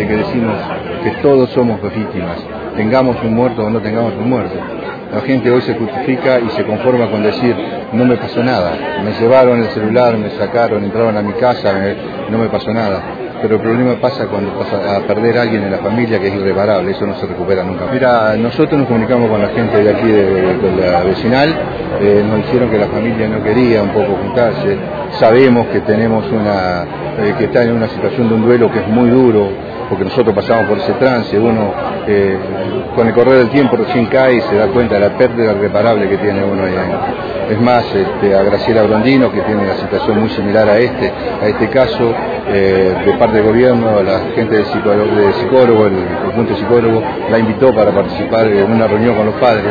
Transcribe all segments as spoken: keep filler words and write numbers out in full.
de que decimos que todos somos víctimas, tengamos un muerto o no tengamos un muerto. La gente hoy se justifica y se conforma con decir, no me pasó nada, me llevaron el celular, me sacaron, entraron a mi casa, me, no me pasó nada. Pero el problema pasa cuando pasa a perder a alguien en la familia, que es irreparable, eso no se recupera nunca. Mira, nosotros nos comunicamos con la gente de aquí, de, de la vecinal, eh, nos dijeron que la familia no quería un poco juntarse, sabemos que tenemos una, eh, que está en una situación de un duelo que es muy duro, porque nosotros pasamos por ese trance, uno eh, con el correr del tiempo recién cae y se da cuenta de la pérdida irreparable que tiene uno ahí. Es más, este, a Graciela Brondino, que tiene una situación muy similar a este, a este caso, eh, de parte del gobierno, la gente de psicólogo, de psicólogo, el conjunto psicólogo, la invitó para participar en una reunión con los padres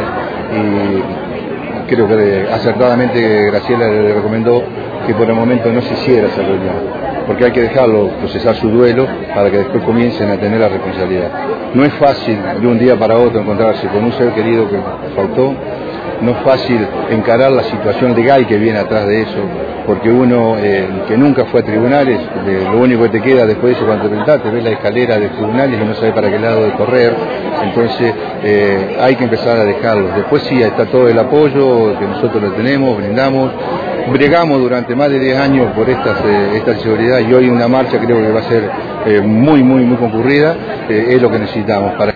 y creo que acertadamente Graciela le recomendó que por el momento no se hiciera esa reunión, porque hay que dejarlo procesar su duelo para que después comiencen a tener la responsabilidad. No es fácil de un día para otro encontrarse con un ser querido que faltó, no es fácil encarar la situación legal que viene atrás de eso, porque uno eh, que nunca fue a tribunales, de, lo único que te queda después de eso cuando te presentás, te ves la escalera de tribunales y no sabes para qué lado de correr, entonces eh, hay que empezar a dejarlo. Después sí, está todo el apoyo que nosotros lo tenemos, brindamos, bregamos durante más de diez años por estas, eh, esta seguridad y hoy una marcha creo que va a ser eh, muy, muy, muy concurrida, eh, es lo que necesitamos para